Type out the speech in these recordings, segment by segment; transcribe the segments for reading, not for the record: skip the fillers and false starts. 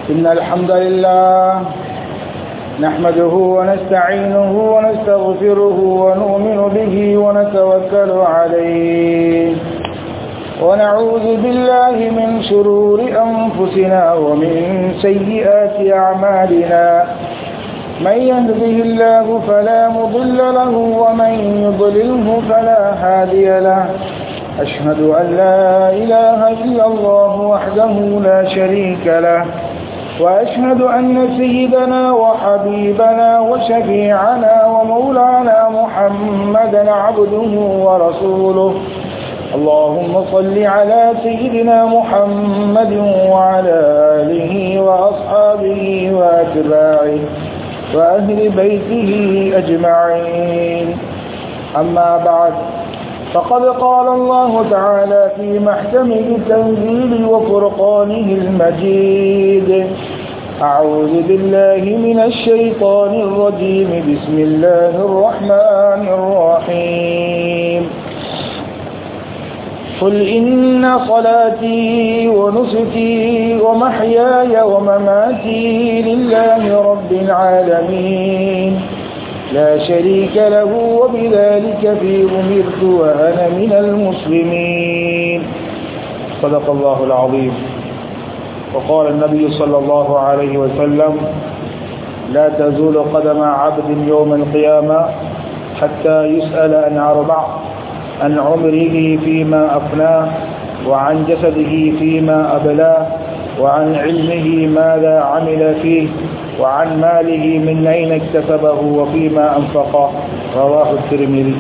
إن الحمد لله نحمده ونستعينه ونستغفره ونؤمن به ونتوكل عليه ونعوذ بالله من شرور أنفسنا ومن سيئات أعمالنا من يهده الله فلا مضل له ومن يضلله فلا هادي له أشهد أن لا إله إلا الله وحده لا شريك له وأشهد أن سيدنا وحبيبنا وشفيعنا ومولانا محمدا عبده ورسوله اللهم صل على سيدنا محمد وعلى آله وأصحابه وأتباعه وأهل بيته أجمعين أما بعد فقد قال الله تعالى في محكمه التنزيل وفرقانه المجيد أعوذ بالله من الشيطان الرجيم بسم الله الرحمن الرحيم قل إن صلاتي ونسكي ومحياي ومماتي لله رب العالمين لا شريك له وبذلك أمرت وأنا من المسلمين صدق الله العظيم. وقال النبي صلى الله عليه وسلم لا تزول قدم عبد يوم القيامة حتى يسأل عن أربع: عن عمره فيما أفناه، وعن جسده فيما أبلاه، وعن علمه ماذا عمل فيه، وعن ماله من أين اكتسبه وفيما أنفقه. رواه الترمذي.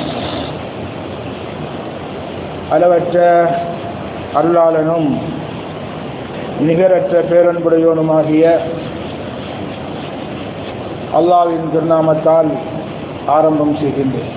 அளவற்ற அருளாளனும் நிகரற்ற பேரன்புடையோனுமாகிய அல்லாஹ்வின் திருநாமத்தால் ஆரம்பம் செய்கின்றேன்.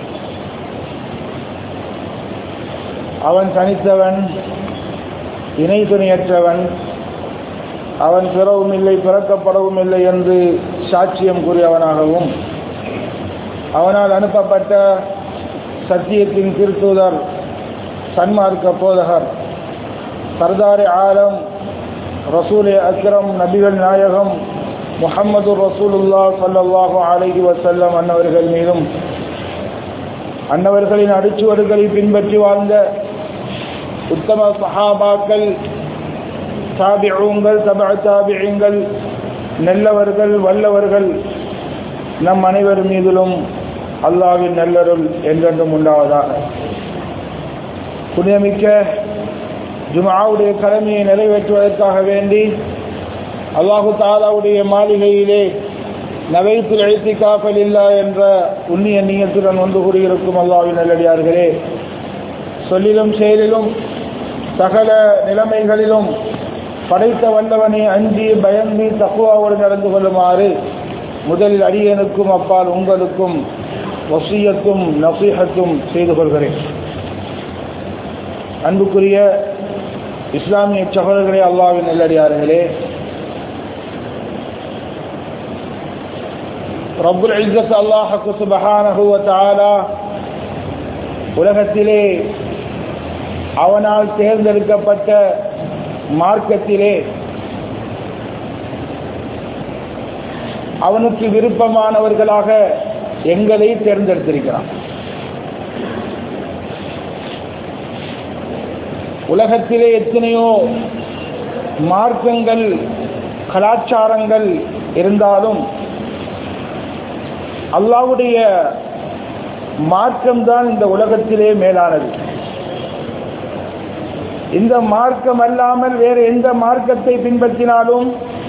அவன் தனித்தவன், இணை துணையற்றவன், அவன் பிறவும் இல்லை பிறக்கப்படவும் இல்லை என்று சாட்சியம் கூறியவனாகவும், அவனால் அனுப்பப்பட்ட சத்தியத்தின் திருத்தூதர், சன்மார்க்க போதகர், சர்தாரே ஆலம், ரசூலே அக்ரம், நபிகள் நாயகம் முஹம்மது ரசூலுல்லாஹ் ஸல்லல்லாஹு அலைஹி வஸல்லம் அன்னவர்கள் மீதும், அன்னவர்களின் அடிச்சுவடுகளை பின்பற்றி வாழ்ந்த உத்தம சஹாபாக்கள், தாபிஊங்கள், தபஅ தாபிஈங்கள், நல்லவர்கள், வல்லவர்கள் நம் அனைவர் மீதிலும் அல்லாஹ்வின் நல்லருள் என்றென்றும் உண்டாவதாக. புண்ணியமிக்க ஜும்ஆவுடைய கடமையை நிறைவேற்றுவதற்காக வேண்டி அல்லாஹு தஆலாவுடைய மாளிகையிலே நவைத்துல் இத்திகாஃப் லில்லாஹ் என்ற உன்னிய நியத்துடன் ஒன்று கூடியிருக்கும் அல்லாஹ்வின் நல்லடியார்களே, சொல்லிலும் செயலிலும் சகல நிலைமைகளிலும் படைத்த வல்லவனை அஞ்சி பயந்து தக்வாவோடு நடந்து கொள்ளுமாறு முதலில் அடியனுக்கும் அப்பால் உங்களுக்கும் வசியத்தும் நசீஹத்தும் செய்து கொள்கிறேன். அன்புக்குரிய இஸ்லாமிய சகோதரர்களே, அல்லாஹ்வின் நல்லடியார்களே, ரப்புல் இஸ்ஸத் அல்லாஹ் சுப்ஹானஹு வ தஆலா உலகத்திலே அவனால் தேர்ந்தெடுக்கப்பட்ட மார்க்கத்திலே அவனுக்கு விருப்பமானவர்களாக எங்களை தேர்ந்தெடுத்திருக்கிறான். உலகத்திலே எத்தனையோ மார்க்கங்கள், கலாச்சாரங்கள் இருந்தாலும் அல்லாஹ்வுடைய மார்க்கம்தான் இந்த உலகத்திலே மேலானது. இந்த மார்க்கம் அல்லாமல் வேறு எந்த மார்க்கத்தை பின்பற்றினாலும்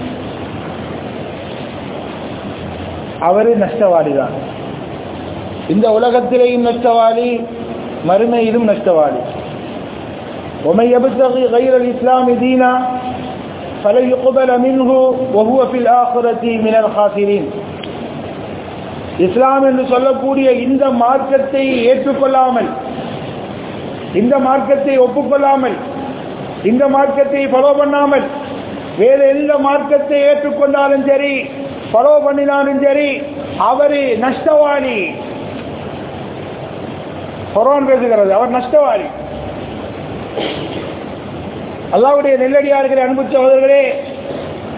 அவர் நஷ்டவாளிதான். இந்த உலகத்திலேயும் நஷ்டவாளி, மறுமையிலும் நஷ்டவாளி. وَمَن يَبْتَغِي غَيْرَ الْإِسْلَامِ دِينًا فَلَن يُقْبَلَ مِنْهُ وَهُوَ فِي الْآخِرَةِ مِنَ الْخَاسِرِينَ. இஸ்லாம் என்று சொல்லக்கூடிய இந்த மார்க்கத்தை ஏற்றுக்கொள்ளாமல், இந்த மார்க்கத்தை ஒப்புக்கொள்ளாமல், இந்த மார்க்கத்தை ஃபாலோ பண்ணாமல் வேறு எந்த மார்க்கத்தை ஏற்றுக்கொண்டாலும் சரி, ஃபாலோ பண்ணினாலும் சரி, அவரு நஷ்டவாளி. குர்ஆன் பேசுகிறது, அவர் நஷ்டவாளி. அல்லாஹ்வுடைய நெல்லடியார்களே, அன்பு சகோதரர்களே,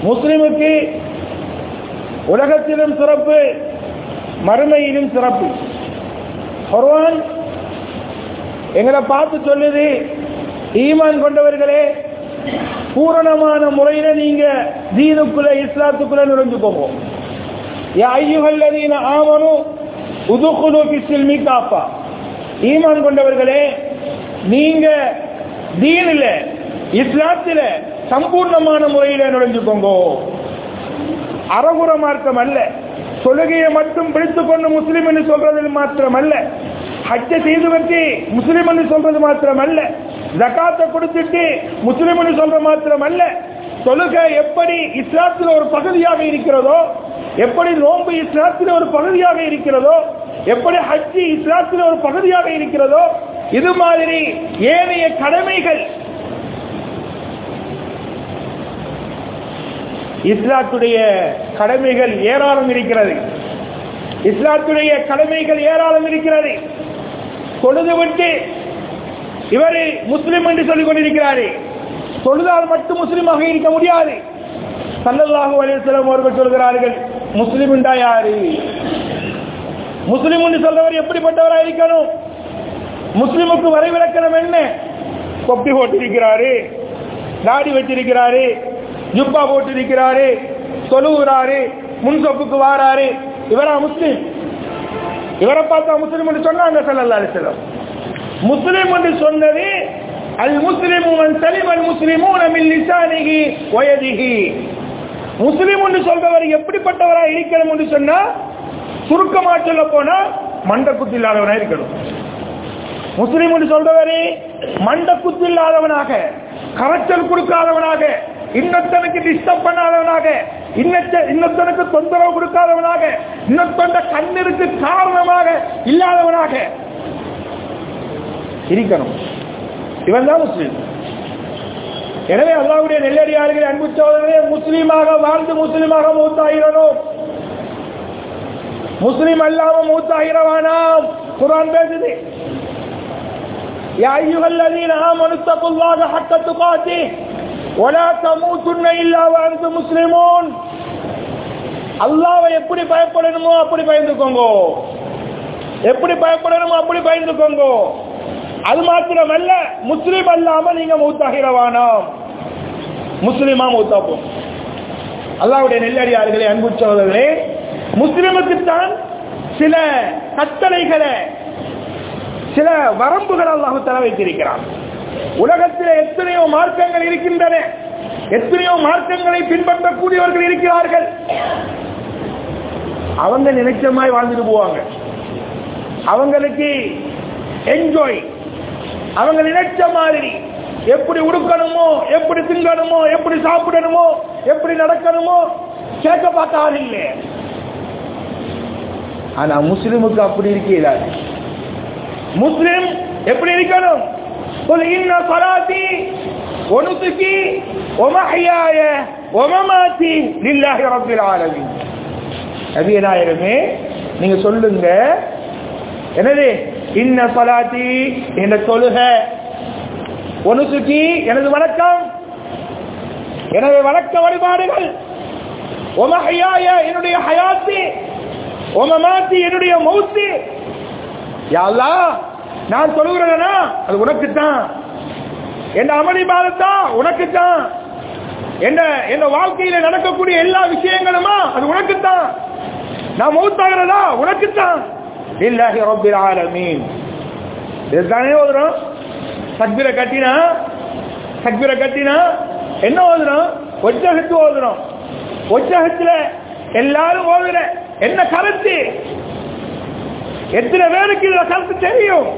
முஸ்லிமுக்கு உலகத்திலும் சிறப்பு, மறுமையிலும் சிறப்பு. குர்ஆன் எங்களை பார்த்து சொல்லுது, ஈமான் கொண்டவர்களே, பூரணமான முறையில நீங்க தீனுக்குள்ள இஸ்லாத்துக்குள்ள நுழைஞ்சு போவோம். யா அய்யுஹல்லதீன ஆமனு உதுகுலு ஃபிஸ்ஸில்மி காஃபா. ஈமான் கொண்டவர்களே, நீங்க தீனில இஸ்லாத்தில சம்பூர்ணமான முறையில நுழைஞ்சுக்கோங்க. அறகுற மார்க்கம் அல்ல, தொழுகையை மட்டும் பிடித்துக் கொண்டு முஸ்லிம் என்று சொல்றது மாத்திரம் அல்ல, ஹஜ்ஜ செய்துவிட்டு முஸ்லிம் என்று சொல்றது மாத்திரம் அல்ல, ஜகாத்தை கொடுத்துட்டு முஸ்லிம் என்று சொல்ற மாத்திரம் அல்ல, தொழுகை எப்படி இஸ்லாத்தில் ஒரு பகுதியாக இருக்கிறதோ, எப்படி நோன்பு இஸ்லாத்தில் ஒரு பகுதியாக இருக்கிறதோ, எப்படி ஹஜ்ஜி இஸ்லாத்தில் ஒரு பகுதியாக இருக்கிறதோ, இது மாதிரி ஏனைய கடமைகள் இஸ்லாத்துடைய கடமைகள் ஏராளம் இருக்கிறது. இஸ்லாத்துடைய கடமைகள் ஏராளம் இருக்கிறது. தொழுதுவிட்டு இவர் முஸ்லிம் என்று சொல்லிக் கொண்டிருக்கிறார். தொழுதால் மட்டும் முஸ்லிமாக இருக்க முடியாது. ஸல்லல்லாஹு அலைஹி வஸல்லம் அவர்கள் சொல்கிறார்கள், முஸ்லிம் என்றா யாரு? முஸ்லிம் என்று சொல்றவர் எப்படிப்பட்டவராக இருக்கணும்? முஸ்லிமுக்கு வரைவிலக்கணம் என்ன? கொப்பி போட்டிருக்கிறாரு, தாடி வச்சிருக்கிறாரு, ஜுப்பா போட்டிருக்கிறாரு, தொழுகிறாரு, முன் சொப்புக்கு வாராரு, இவரா முஸ்லிம்? இவரை பார்த்தா முஸ்லிம் என்று சொன்னாங்க ஸல்லல்லாஹு அலைஹி வஸல்லம். முஸ்லிம் என்று சொன்னது அல் முஸ்லிமு மன் சலிம அல் முஸ்லிமூன மின் லிசானிஹி வ யதிஹி. முஸ்லிம் என்று சொல்றவர் எப்படிப்பட்டவராக இருக்கணும் என்று சொன்னா, சுருக்கமா சொல்ல போனா மண்டக்குத்து இல்லாதவனாக இருக்கணும். முஸ்லிம் என்று சொல்றவரே மண்டக்குத்து இல்லாதவனாக, கரைச்சல் கொடுக்காதவனாக, இன்னொருத்தனுக்கு டிஸ்டர்ப் பண்ணாதவனாக, இன்னொருத்தனுக்கு தொந்தரவு கொடுக்காதவனாக, இன்னொருத்தன கண்ணிற்கு காரணமாக இல்லாதவனாக இருக்கணும். இவன் தான் முஸ்லிம். எனவே அல்லாஹ்வுடைய நெல்லடியார்களே, அன்பு சகோதரர்களே, முஸ்லீமாக வாழ்ந்து முஸ்லீமாக மௌத்தாகிறோம். முஸ்லிம் அல்லாம மௌத்தாகிறவானாம். குர்ஆன் பேசுது, யா அய்யுஹல்லதீன ஆமனு தகுல்லாஹ ஹக்க துகாத்திஹ் வலா தமூதுன்ன இல்லா வ அன்தும் முஸ்லிமூன். அல்லாஹ்வை எப்படி பயப்படணுமோ அப்படி பயந்துக்கோங்க, எப்படி பயப்படணுமோ அப்படி பயந்துக்கோங்க. அது மாத்திரமல்ல, முஸ்லிம் அல்லாம நீங்க மௌத்தாகிறவானாம். முஸ்லிமா மௌத்தாப்போம். அல்லாஹ்வுடைய நெல்லடியார்களே, அன்பு சகோதரர்களே, முஸ்லிமுக்குத்தான் சில கட்டளைகளை, சில வரம்புகள் அல்லாஹ் தஆலா வைத்திருக்கிறான். உலகத்தில் எத்தனையோ மார்க்கங்கள் இருக்கின்றன, எத்தனையோ மார்க்கங்களை பின்பற்றக்கூடியவர்கள் இருக்கிறார்கள். அவங்க நினைச்சமாய் வாழ்ந்துட்டு போவாங்க. அவங்களுக்கு என்ஜாய், அவங்க நினைச்ச மாதிரி எப்படி உடுக்கணுமோ, எப்படி திங்கணுமோ, எப்படி சாப்பிடணுமோ, எப்படி நடக்கணுமோ கேட்க பார்த்தாரு இல்லை. ஆனா முஸ்லிமுக்கு அப்படி இருக்கிறார். முஸ்லிம் எப்படி இருக்கணும்? قل إن صلاتي ونسكي ومحياي ومماتي لله رب العالمين. நபியே நாயகமே, நீங்க சொல்லுங்க, என்னது? இன்ன ஸலாத்தி, என்ற தொழுகை, வனுசுகி, எனது வணக்கம், எனது வணக்க வழிபாடுகள், வமஹ்யாய, என்னுடைய ஹயாத்தி, வமமாத்தி, என்னுடைய மௌத்தி. யா அல்லாஹ், நான் தொழுகிறேனா அது உனக்குத்தான், என் அமல் இபாதத்தா உனக்குத்தான், என் வாழ்க்கையில நடக்கக்கூடிய எல்லா விஷயங்களுமா அது உனக்குத்தான், நான் மௌத்தாகிறதா உனக்குத்தான். லில்லாஹி ரப்பில் ஆலமீன். இதுதானே ஓதுறோம். தக்பீரை கட்டினா என்ன ஓதுறோம்? ஒச்சகத்து ஓதுறோம். ஒச்சகத்துல எல்லாரும் ஓதுற என்ன கருத்து? எத்தனை பேருக்கு இந்த கருத்து தெரியும்?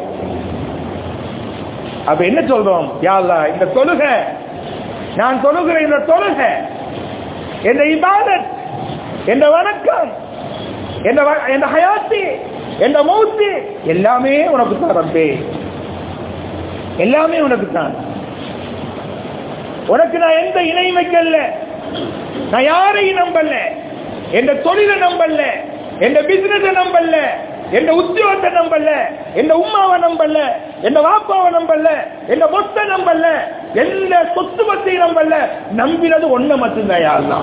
அப்ப என்ன சொல்றோம்? யா அல்லாஹ், இந்த தொழுகை, நான் தொழுகிற இந்த தொழுகை, இந்த இபாதத், இந்த வணக்கம், இந்த ஹயாத்தி, இந்த மௌத்தி எல்லாமே உனக்கு தான் ரப்பே, எல்லாமே உனக்கு தான். உனக்கு நான் எந்த இணையும் வைக்கல, நான் யாரையும் நம்பல, எந்த தொழிலை நம்பல, எந்த பிசினஸை நம்பல, எந்த உத்தியோகத்தை நம்பல, எந்த உம்மாவை நம்பல, எந்த வாப்பாவை நம்பல, எந்த மொத்த நம்பல, எந்த சொத்து பத்தி நம்பல, நம்பினது ஒன்ன மட்டும்தான். யா அல்லாஹ்,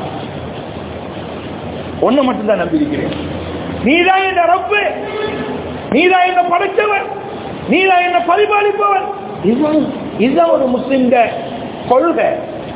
ஒன்ன மட்டும்தான் நம்பியிருக்கிறேன். நீதான் என் ரப்பு, நீதான் என்ன படைத்தவன், நீதான் என்ன பரிபாலிப்பவன். இதுதான் ஒரு முஸ்லிம் கொள்கை.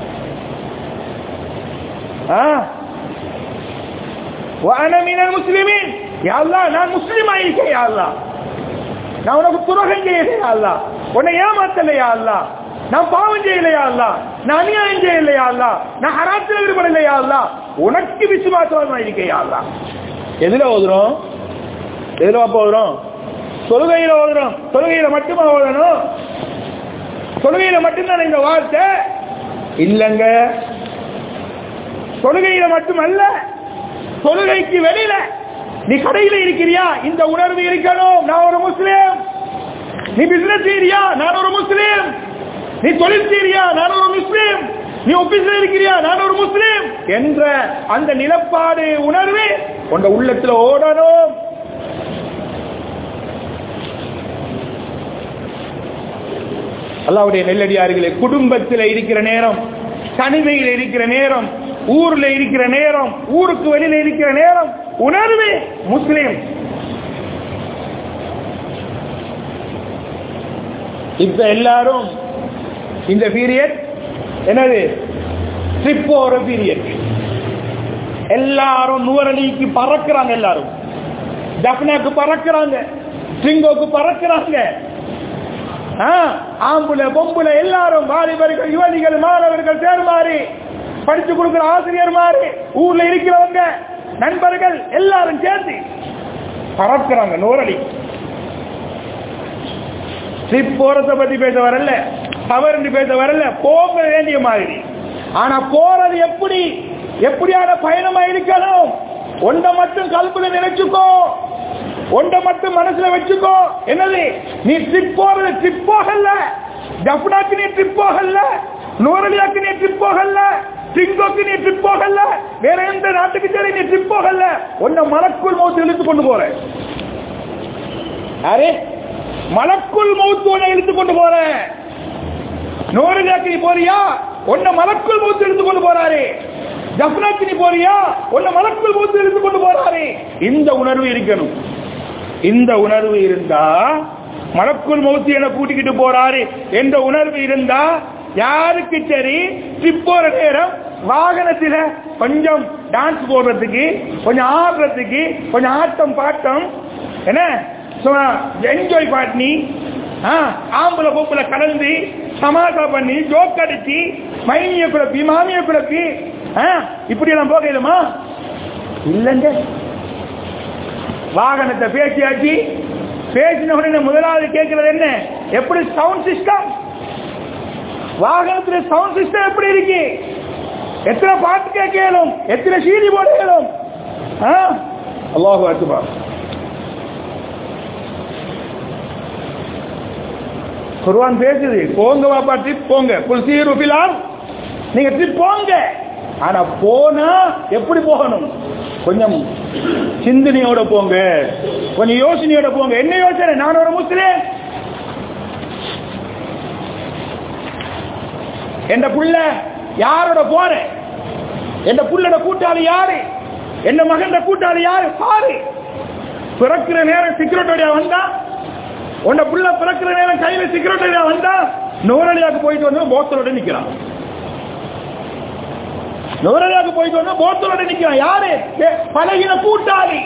முஸ்லிமின், நான் முஸ்லிம் ஆயிருக்கேன். யா அல்லாஹ், நான் உனக்கு துரோகம் செய்யலையா அல்லாஹ், உன்னை ஏமாத்தலையா அல்லாஹ், நான் பாவம் செய்யலையா அல்லாஹ், நான் அநியாயம் செய்யலையா அல்லாஹ், நான் ஹராத்தில் ஈடுபடலையா அல்லாஹ், உனக்கு விசுவாசமா இருக்கேன். யா அல்லாஹ். எதுல ஓதுறோம்? எதுல ஓதுறோம்? தொழுகையில ஓதுறோம். தொழுகையில மட்டுமா ஓதணும்? தொழுகையில மட்டும்தான் இந்த வார்த்தை இல்லங்க. தொழுகையில மட்டுமல்ல, தொழுகைக்கு வெளியில நீ கடையில இருக்கிறியா, இந்த உணர்வு இருக்கணும். நான் ஒரு முஸ்லிம். நீ பிசினஸ் செய்யறியா, நான் ஒரு முஸ்லிம். நீ தொழில் செய்யறியா, நான் ஒரு முஸ்லிம். நீ ஆபீஸ்ல இருக்கிறியா, நான் ஒரு முஸ்லிம் என்ற அந்த நிலப்பாடு உணர்வு உங்க உள்ளத்துல ஓடணும். அல்லாஹ்வுடைய நெல்லடியார்களே, குடும்பத்தில் இருக்கிற நேரம், தனிமையில் இருக்கிற நேரம், ஊர்ல இருக்கிற நேரம், ஊருக்கு வெளியில இருக்கிற நேரம், உணர்வு முஸ்லிம். இப்ப எல்லாரும் இந்த பீரியட் என்னது, ட்ரிப் போற பீரியட். எல்லாரும் நூறலிக்கு பறக்கிறாங்க, எல்லாரும் ஜப்னாக்கு பறக்கிறாங்க, ட்ரிங்கோக்கு பறக்கிறாங்க. ஆம்புல பொம்புல எல்லாரும், வாலிபர்கள், யுவதிகள், மாணவர்கள், தேர்மாறி படிச்சு கொடுக்கிற ஆசிரியர் மாறி, ஊர்ல இருக்கிறவங்க, நண்பர்கள் எல்லாரும் சேர்த்து பறக்கிறாங்க நூறலி. ட்ரிப் போறத பத்தி பேச வரல, தவறு பேச வரல, போக வேண்டிய மாதிரி. ஆனா போறது எப்படி, எப்படியான பயணமா இருக்கணும்? ஒன்றை மட்டும் கல்புல நினைச்சுக்கோ, ஒன்றை மட்டும் மனசுல வச்சுக்கோ. என்னது, நீ ட்ரிப் போறது ட்ரிப் போகல, ஜப்னாக்கு நீ ட்ரிப் போகல, நூறலியாக்கு நீ ட்ரிப் போகல, சிங்கோக்கு நீ ட்ரிப் போகல, வேற எந்த நாட்டுக்கு சரி நீ ட்ரிப் போகல. உன்னை மலக்குள் மௌத் இழுத்து கொண்டு போற. அரே, மலக்குள் மௌத் உன்னை இழுத்து கொண்டு போற. நூறலியாக்கு நீ போறியா, உன்னை மலக்குள் மௌத் இழுத்து கொண்டு போறாரு. ஜப்னாக்கு நீ போறியா, உன்னை மலக்குள் மௌத் இழுத்து கொண்டு போறாரு. இந்த உணர்வு இருக்கணும். இந்த உணர்வு இருந்தா, மலக்குள் மௌத் என கூட்டிக்கிட்டு போறாரு என்ற உணர்வு இருந்தா, யாருக்கு சரி ட்ரிப் போற நேரம் வாகனத்தில் கொஞ்சம் டான்ஸ் போடுறதுக்கு, கொஞ்சம் ஆடுறதுக்கு, கொஞ்சம் ஆட்டம் பாட்டம், என்ன என்ஜாய் பண்ணி, ஆம்புல பொம்புல கலந்து சமாசா பண்ணி, ஜோக் அடிச்சு, மைனிய குழப்பி, மாமிய குழப்பி, இப்படி எல்லாம் போகலுமா? இல்லங்க. வாகனத்தை பேசியாச்சு, பேசின உடனே முதலாவது கேட்கிறது என்ன, எப்படி சவுண்ட் சிஸ்டம், வாகனத்தில் சவுண்ட் சிஸ்டம் எப்படி இருக்கு, எத்தனை பாட்டு கேட்கலும், எத்தனை சீடி போடலும். அல்லாஹு அக்பர். குர்ஆன் பேசுது, போங்க வாப்பா ட்ரிப் போங்க, குல்சீரு ஃபில், நீங்க ட்ரிப் போங்க. ஆனா போனா எப்படி போகணும்? கொஞ்சம் சிந்தனையோட போங்க, கொஞ்சம் யோசனையோட போங்க. என்ன யோசனை? நான் ஒரு முஸ்லிம், என் புள்ள யாரோட போறேன், என் புள்ளோட கூட்டாளி யாரு, என் மகன் கூட்டாளி யாரு பாரு. பிறக்கிற நேரம் சிகரெட்டோட வந்தா, உன்ன புள்ள பிறக்கிற நேரம் கையில சிகரெட்டோட வந்தா, நூறலியாக்கு போயிட்டு வந்து போத்தலோட நிக்கிறான். நூறலியாக்கு போயிட்டு வந்து போத்தலோட நிக்கிறான். யாரு? பழகின கூட்டாளி.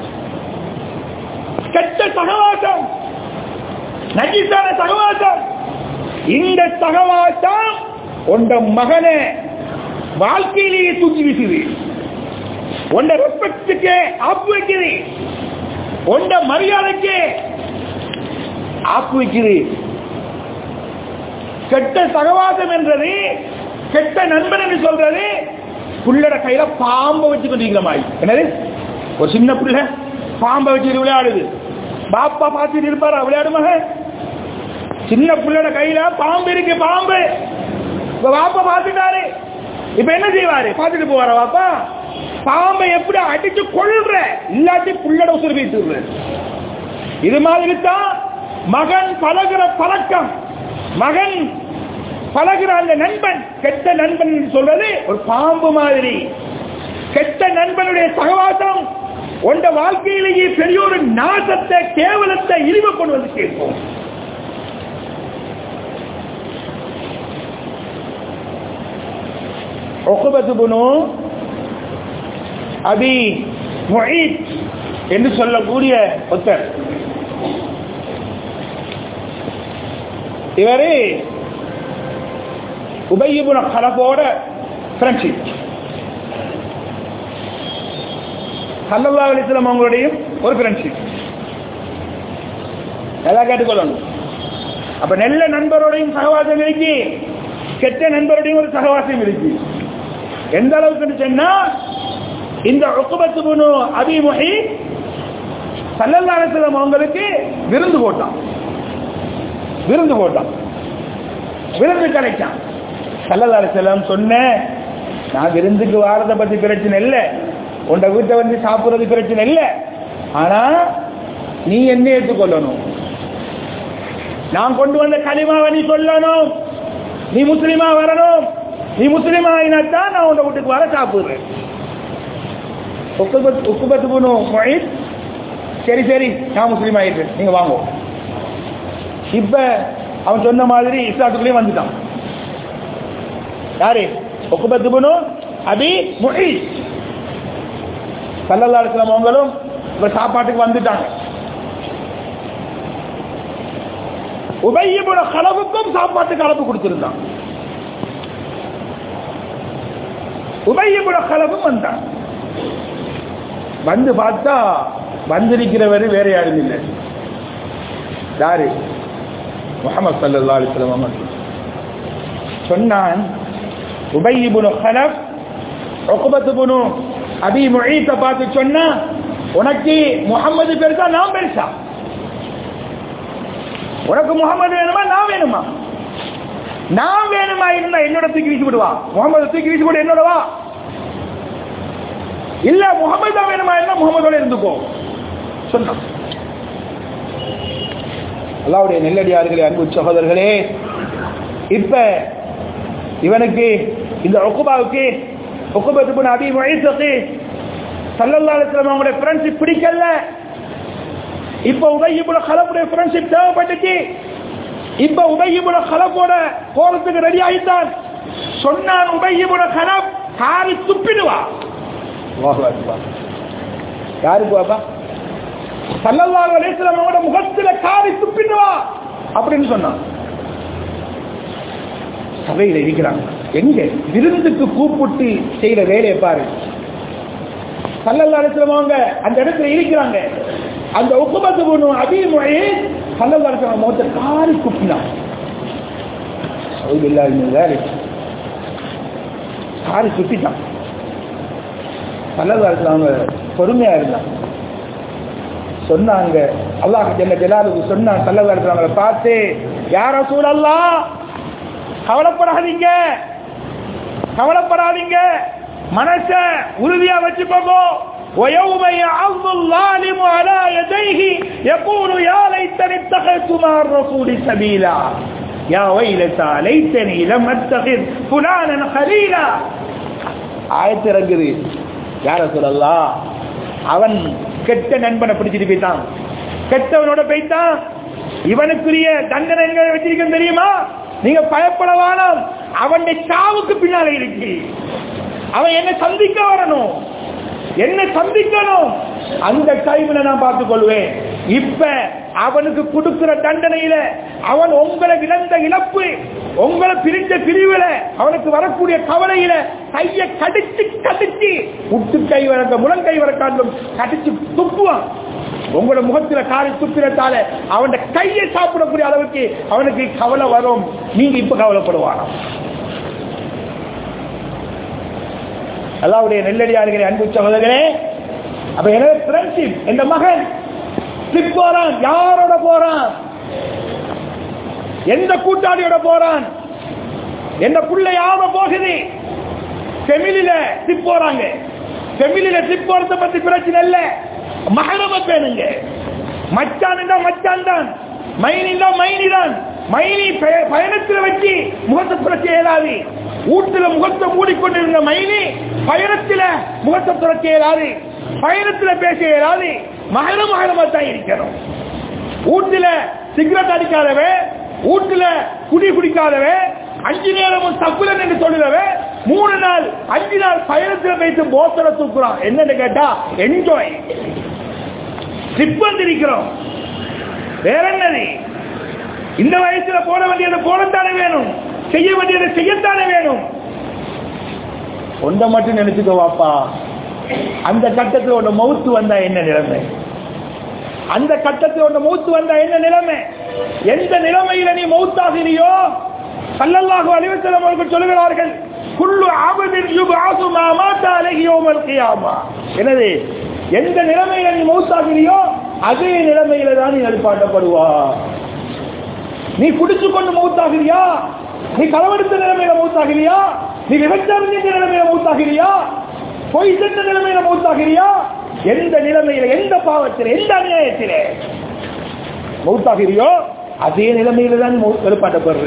கெட்ட சகவாசம், நஜீசான சகவாசம். இந்த சகவாசம் உண்ட மகனை வாழ்க்கையிலேயே தூக்கி வீசுது, உண்ட ரெஸ்பெக்டுக்கு ஆப்பு வைக்குது, உண்ட மரியாதைக்கு ஆப்பு வைக்குது. கெட்ட சகவாசம் என்றது, கெட்ட நண்பன் என்று சொல்றது, புள்ளட கையில பாம்பை வச்சு கொண்டிருக்கிற மாதிரி. என்னது, ஒரு சின்ன புள்ள பாம்பை வச்சு விளையாடுது, பாப்பா பார்த்துட்டு இருப்பாரா விளையாடுமாக? சின்ன புள்ளட கையில பாம்பு இருக்கு, பாம்பு. பாப்பா பார்த்துட்டாரு, இப்ப என்ன செய்வாரு? பார்த்துட்டு போவார பாப்பா? பாம்பை எப்படி அடிச்சு கொள்ற, இல்லாட்டி புள்ளட உசுறு வீசுற. இது மாதிரி தான் மகன் பழகிற பழக்கம், மகன் பழகிற அந்த நண்பன், கெட்ட நண்பன் சொல்றது ஒரு பாம்பு மாதிரி. கெட்ட நண்பனுடைய சகவாசம் உண்ட வாழ்க்கையிலேயே பெரிய ஒரு நாசத்தை, கேவலத்தை, இழிவை கொண்டு வந்து கேட்போம். உக்பத்து பின் அபி முஈத் என்று சொல்லக்கூடிய ஒருத்தர், இவரு உபய் இப்னு கலபோட ஃப்ரெண்ட்ஷிப். ஸல்லல்லாஹு அலைஹி வஸல்லம் அவங்களுடையும் ஒரு ஃப்ரெண்ட்ஷிப். எல்லாம் கேட்டுக்கொள்ளணும். அப்ப நல்ல நண்பரோடையும் சகவாசம் இருக்கு, கெட்ட நண்பரோடையும் ஒரு சகவாசம் இருக்கு. எந்த அளவுக்கு சொன்னா, இந்த உக்பத்து பின் அபி முஈத் ஸல்லல்லாஹு அலைஹி வஸல்லம் அவங்களுக்கு விருந்து போட்டான். விருந்து கிடைச்சான். ஸல்லல்லாஹு அலைஹி வஸல்லம் சொன்ன, நான் விருந்துக்கு வாரதை பத்தி பிரச்சனை இல்லை, உண்ட வீட்டை வந்து சாப்பிடுறது பிரச்சனை இல்லை, ஆனா நீ என்ன ஏற்றுக்கொள்ளணும், நான் கொண்டு வந்த கலிமாவை நீ சொல்லணும், நீ முஸ்லிமா வரணும், நீ முஸ்லிமா ஆயினாத்தான் நான் உண்ட வீட்டுக்கு வர சாப்பிடுறேன். உக்பத்து பின் முஈத் சரி நான் முஸ்லீம் ஆயிட்டு நீங்க வாங்க. இப்ப அவன் சொன்ன மாதிரி இஸ்லாத்துக்குள்ளே வந்துட்டான். யாரு? உக்பத்து பின் அபி முஈத். ஸல்லல்லாஹு அலைஹி வஸல்லம் அவங்களும் இப்ப சாப்பாட்டுக்கு வந்துட்டாங்க. உபய் இப்னு கலபுக்கும் சாப்பாட்டுக்கு அளவு கொடுத்திருந்தான். உபய் இப்னு கலபும் வந்தான். வந்து பார்த்தா வந்திருக்கிறவர் வேற யாரும் இல்லை. யாரு? முஹம்மது ஸல்லல்லாஹு அலைஹி வஸல்லம் சொன்னான். உபய் இப்னு கலப் உக்பத்து பின் அபி முஈத் பார்த்து சொன்னா, உனக்கு முஹம்மது பெருசா நான் பெருசா? உனக்கு முஹம்மது வேணுமா நான் வேணுமா? நான் வேணுமா இருந்தா என்னோட தூக்கி வீசி விடுவா, முகமது தூக்கி வீசி விடு என்னோட வா. இல்ல முகமது தான் வேணுமா இருந்தா முகமதோட இருந்துக்கோ சொன்னான். அல்லாஹ்வுடைய நெல்லடியார்களே, அன்பு சகோதரர்களே, இப்ப இவனுக்கு இந்த உக்பாவுக்கு உக்பத்து பின் அபி முஈத்துக்கு ஸல்லல்லாஹு அலைஹி வஸல்லம் அவங்களுடைய ஃப்ரெண்ட்ஷிப் பிடிக்கல. இப்ப உபய் இப்னு கலபுடைய ஃப்ரெண்ட்ஷிப் தேவைப்பட்டுச்சு. இப்ப உபய் இப்னு கலபோட போறதுக்கு ரெடி ஆயிட்டான். சொன்னான் உபய் இப்னு கலப், காரி துப்பிடுவா. அல்லாஹு அக்பர். யாருக்கு பாப்பா? ஸல்லல்லாஹு அலைஹி வஸல்லம் அவங்களோட முகத்துல காரி துப்பிடுவா அப்படின்னு சொன்னான். சபையில் இருக்கிறாங்க. எங்க விருந்துக்கு கூப்பிட்டு செய்யற வேலையை பாரு. ஸல்லல்லாஹு அலைஹி வஸல்லம் அவங்க அந்த இடத்துல இருக்கிறாங்க. அந்த உக்பத்து பின் அபி முஈத் ஸல்லல்லாஹு அலைஹி வஸல்லம் முகத்தை காரி துப்பினான். அவுதுபில்லாஹி மின் ஸாலிக். காரி துப்பிட்டான். ஸல்லல்லாஹு அலைஹி வஸல்லம் பொறுமையா இருந்தாங்க. சொன்னாங்க, அல்லாஹ் ஜல்ல ஜலாலுஹு சொன்னான் ஸல்லல்லாஹு அலைஹி வஸல்லம் பார்த்து, யா ரசூலல்லாஹ், கவலைப்படாதீங்க, கவலைப்படாதீங்க, மனச உறுதியா வச்சுக்கோங்க. وَيَوْمَ يَعَضُّ الظَّالِمُ عَلَى يَدَيْهِ يَقُولُ يَا لَيْتَنِي اتَّخَذْتُ مَعَ الرَّسُولِ سَبِيلًا يَا وَيْلَتَى لَيْتَنِي لَمْ أَتَّخِذْ فُلَانًا خَلِيلًا. ஆயத்து இறங்குது. யா ரசூலல்லாஹ், அவன் கெட்ட நண்பனை பிடிச்சிட்டு போய்ட்டான், கெட்டவனோட போய்ட்டான், இவனுக்குரிய தண்டனை வச்சிருக்கேன் தெரியுமா? நீங்க பயப்பட வேணாம், அவன் சாவுக்கு பின்னால இருக்கு. அவன் என்ன சந்திக்க வரணும், என்ன சந்திக்கணும், அந்த டைம்ல நான் பார்த்துக் கொள்வேன். இப்ப அவனுக்கு கொடுக்கிற தண்டனையில அவன் உங்களை இழந்த இழப்பு, உங்களை பிரிஞ்ச பிரிவுல அவனுக்கு வரக்கூடிய கவலையில கையை கடிச்சு கடிச்சு உட்டு கை வரக்க முழங்கை வரக்காலும் கடிச்சு துப்புவான். உங்களோட முகத்துல காரி துப்பினத்தால அவன் கையை சாப்பிடக்கூடிய அளவுக்கு அவனுக்கு கவலை வரும். நீங்க இப்ப கவலைப்படுவானா? அல்லாஹ்வுடைய நெல்லடியார்களே, அன்பு சகோதரர்களே, அப்ப எனவே ஃப்ரெண்ட்ஷிப். இந்த மகன் ட்ரிப் போறான், யாரோட போறான்? எந்த கூட்டாளியோட போறான்? எந்த புள்ள யாரோட போகுது? ஃபெமிலில ட்ரிப் போறாங்க. ஃபெமிலில ட்ரிப் போறத பத்தி பிரச்சனை இல்ல, மஹரம பேணுங்க. மச்சான் தான் மச்சான் தான், மைனி தான் மைனி தான், மைனி பயணத்தில் வச்சு முகத்தை துறக்க இயலாது. வீட்டுல முகத்தை மூடிக்கொண்டிருந்த மைனி பயணத்தில் முகத்தை துறக்க இயலாது, பயணத்தில் பேச இயலாது. மகரமா தான் இருக்கணும். வீட்டுல சிகரெட் அடிக்காதவன், வீட்டுல குடி குடிக்காதவன், 5 நேரமும் தப்புலன் என்று சொல்லுறவன் 3 நாள் 5 நாள் பயணத்தில் வைத்து போத்தலை தூக்குறான். என்னன்னு கேட்டா என்ஜாய் இருக்கிறோம். வேற என்னது? இந்த வயசுல போட வேண்டியது போடத்தானே வேணும், செய்ய வேண்டியது செய்யத்தானே வேணும். ஒன்றை மட்டும் நினைச்சுக்கோவாப்பா, அந்த கட்டத்தில் ஒன்று மௌத்து வந்தா என்ன நிலைமை? அந்த கட்டத்தில் ஒன்று மௌத்து வந்தா என்ன நிலைமை? எந்த நிலைமையில நீ மௌத்தாகிறியோ, ஸல்லல்லாஹு அலைஹி வஸல்லம் அவர்கள் சொல்லுகிறார்கள், குல்லு அபதின் யுபஅஸு மா மாத அலைஹி யௌமல் கியாமா. எனவே எந்த நிலைமையில நீ மௌத்தாகிறியோ அதே நிலைமையில தான் நீ எழுப்பாட்டப்படுவா. நீ குடிச்சு கொண்டு மௌத்தாகிறியா, நீ களவெடுத்த நிலைமையில மௌத்தாகிறியா, நீ விபச்சாரம் செஞ்ச நிலைமையில மௌத்தாகிறியா, பொய் சென்ற நிலைமையில மௌத்தாகிறியா, எந்த நிலைமையில, எந்த பாவத்தில், எந்த அநியாயத்திலே மௌத்தாகிறியோ அதே நிலைமையில தான் எழுப்பாட்டப்படுற.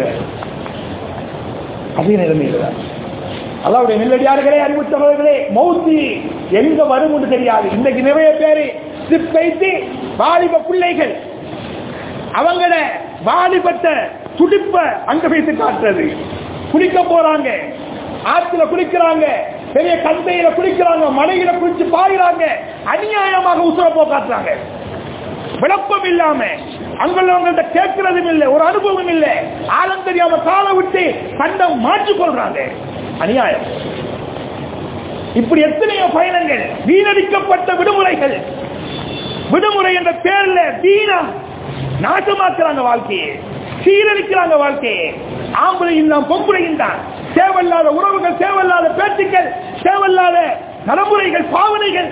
அதே நிலைமையில தான். அல்லாஹ்வுடைய நெல்லடியார்களே, அறிவுத்தவர்களே, மௌத்தி எங்க வரும் என்று தெரியாது. இன்னைக்கு நிறைய பேரு சிப்பைத்து வாலிப பிள்ளைகள் அவங்கள வாலிபத்தை துடிப்ப அங்க வைத்து காட்டுறது. குளிக்க போறாங்க, ஆத்துல குளிக்கிறாங்க, பெரிய கந்தையில குளிக்கிறாங்க, மலையில குளிச்சு பாயிறாங்க, அநியாயமாக உசுர போக்காட்டுறாங்க. விளப்பம் இல்லாம அங்கள்கிட்ட கேட்கறதும் இல்லை, ஒரு அனுபவம் இல்லை, ஆழம் தெரியாம காலை விட்டு கண்டம் மாற்றிக் கொள்றாங்க. அநியாயம். இப்படி எத்தனையோ பயணங்கள், வீணடிக்கப்பட்ட விடுமுறைகள், விடுமுறை என்ற பேர்ல வீணா நாசமாக்குறாங்க வாழ்க்கையை, சீரழிக்கிறாங்க வாழ்க்கையை. ஆம்பளையும் தான் பொம்பளையும் தான், தேவையில்லாத உறவுகள், தேவையில்லாத பேச்சுக்கள், தேவையில்லாத நடைமுறைகள், பாவனைகள்.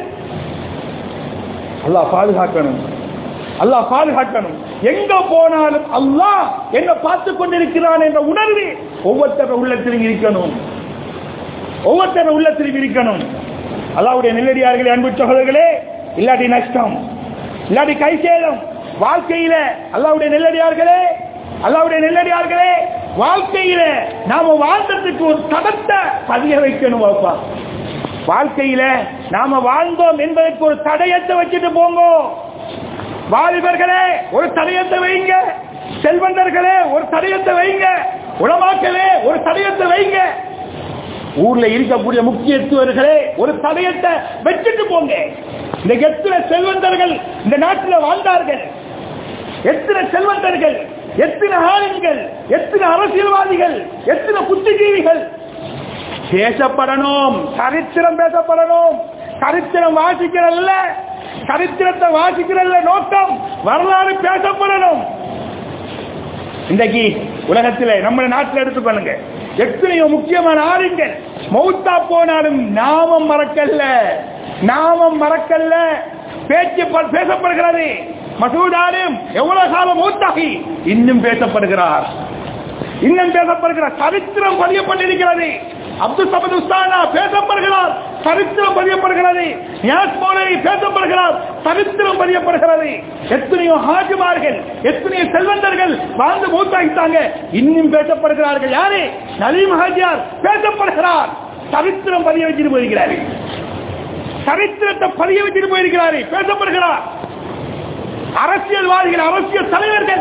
அல்லாஹ் பாதுகாக்கணும், அல்லாஹ் பாதுகாக்கணும். எங்க போனாலும் அல்லாஹ் என்ன பார்த்து கொண்டிருக்கிறான் என்ற உணர்வு ஒவ்வொருத்தர உள்ளத்திலும் இருக்கணும், ஒவ்வொருத்தர உள்ளத்திலும் இருக்கணும். அல்லாஹ்வுடைய நெல்லடியார்களே, அன்பு சகோதரர்களே, இல்லாட்டி நஷ்டம், இல்லாட்டி கை சேதம் வாழ்க்கையில. அல்லாஹ்வுடைய நெல்லடியார்களே, அல்லாஹ்வுடைய நெல்லடியார்களே, வாழ்க்கையில நாம வாழ்ந்ததுக்கு ஒரு தடத்தை பதிய வைக்கணும். வாழ்க்கையில நாம வாழ்ந்தோம் என்பதற்கு ஒரு தடயத்தை வச்சுட்டு போங்க. வாலிபர்களே, ஒரு தடயத்தை வைங்க. செல்வந்தர்களே, ஒரு தடயத்தை வைங்க. உலமாக்களே, ஒரு தடயத்தை வைங்க. ஊர்ல இருக்கக்கூடிய முக்கியத்துவர்களே, ஒரு தடயத்தை வச்சுட்டு போங்க. இந்த எத்தனை செல்வந்தர்கள் இந்த நாட்டில் வாழ்ந்தார்கள், எத்தனை செல்வந்தர்கள், எத்தனை ஆளுங்கள், எத்தனை அரசியல்வாதிகள், எத்தனை புத்திஜீவிகள் பேசப்படணும். சரித்திரம் பேசப்படணும். சரித்திரம் வாசிக்கிறல்ல, சரித்திரத்தை வாசிக்கிறல்ல நோக்கம், வரலாறு பேசப்படணும். இன்றைக்கு உலகத்தில் நம்ம நாட்டில் எடுத்துக்கொள்ளுங்க, எத்தனையோ முக்கியமான ஆளுங்கள் மௌத்தா போனாலும் நாமம் மறக்கல்ல, நாமம் மறக்கல்ல, பேச்சு பேசப்படுகிறது. மசூத் ஆலிம் எவ்வளவு காலம் மௌத்தாகி இன்னும் பேசப்படுகிறார், இன்னும் பேசப்படுகிறார். சரித்திரம் பதியப்பட்டிருக்கிறது. அப்துல் சமத் உஸ்தானா பேசப்படுகிறார், சரித்திரம் பதியப்படுகிறது. நியாஸ் மௌலவி பேசப்படுகிறார், சரித்திரம் பதியப்படுகிறது. எத்தனையோ ஹாஜிமார்கள், எத்தனையோ செல்வந்தர்கள் வாழ்ந்து மூத்தாகிட்டாங்க, இன்னும் பேசப்படுகிறார்கள். யாரு? நலீம் ஹாஜியார் பேசப்படுகிறார், சரித்திரம் பதிய வச்சுட்டு போயிருக்கிறாரு, சரித்திரத்தை பதிய வச்சுட்டு போயிருக்கிறாரு, பேசப்படுகிறார். அரசியல்வாதிகள், அரசியல் தலைவர்கள்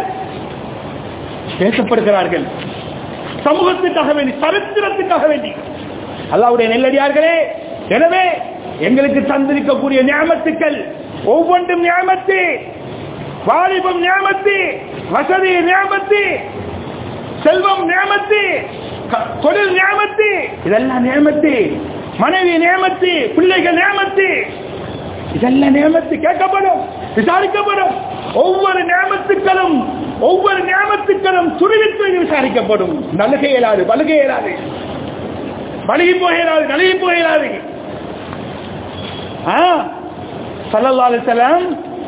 பேசப்படுகிறார்கள். சமூகத்துக்காக வேண்டி, சரித்திரத்துக்காக வேண்டி. அல்லாஹ்வுடைய நெல்லடியார்களே, எனவே எங்களுக்கு தந்திருக்கக்கூடிய நியமத்துக்கள் ஒவ்வொன்றும் நியமத்து. வாலிபம் நியமத்து, வசதி நியமத்து, செல்வம் நியமத்து, தொழில் நியமத்து, இதெல்லாம் நியமத்து. மனைவி நியமத்து, பிள்ளைகள் நியமத்து, இதெல்லாம் நியமத்து. கேட்கப்படும், விசாரிக்கப்படும். ஒவ்வொரு நியமத்துக்களும், ஒவ்வொரு நியமத்துக்களும் துணிவித்து விசாரிக்கப்படும். நலுக இயலாது, பலுக இயலாது, பழுகி போகிறாது, நழுகி போகிறாது. ஸல்லல்லாஹு அலைஹி வஸல்லம்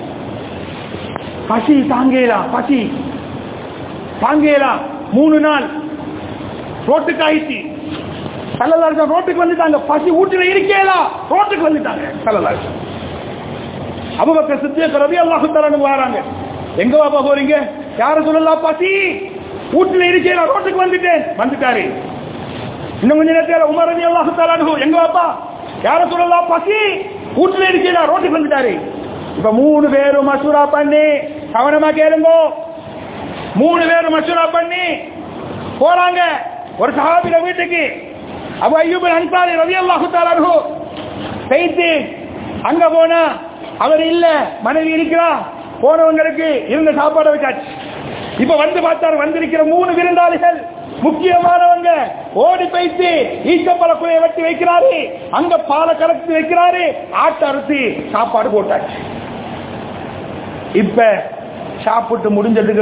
பசி தாங்கலாம், பசி தாங்கலாம். 3 நாள் ரோட்டுக்கு ஆயிடுச்சு. ஸல்லல்லாஹு அலைஹி வஸல்லம் ரோட்டுக்கு வந்துட்டாங்க. பசி வீட்டுல இருக்கலாம், ரோட்டுக்கு வந்துட்டாங்க. ஸல்லல்லாஹு அலைஹி வஸல்லம் அபூபக்கர் சித்திக் ரலியல்லாஹு தஆலா வராங்க. எங்க வாப்பா போறீங்க? யார சொல்லலாம்? பசி. வீட்டுல இருக்கேன், ரோட்டுக்கு வந்துட்டாரு. இன்னும் கொஞ்ச நேரத்தில் உமர் ரலியல்லாஹு தஆலா அன்ஹு, எங்க வாப்பா யார சொல்லலாம், பசி, வீட்டுல இருக்கேன், ரோட்டுக்கு வந்துட்டாரு. இப்ப 3 பேரும் மசூரா பண்ணி, கவனமா கேளுங்க, 3 பேரும் மசூரா பண்ணி போறாங்க ஒரு சஹாபியோட வீட்டுக்கு. அபூ அய்யூப் அன்சாரி ரலியல்லாஹு தஆலா அன்ஹு போயிட்டு அங்க போனா அவர் இல்ல, மனைவி இருக்கிறா. போனவங்களுக்கு இருந்த சாப்பாடு வச்சாச்சு. இப்ப வந்து பார்த்தார், வந்திருக்கிற 3 விருந்தாளிகள் முக்கியமானவங்க. ஓடி போயிட்டு ஈச்சப்பழ குலையை வெட்டி வைக்கிறாரு, அங்க பாலை கலந்து வைக்கிறாரு, ஆட்டை அறுத்து சாப்பாடு போட்டாச்சு. இப்ப சாப்பிட்டு முடிஞ்சதுக்கு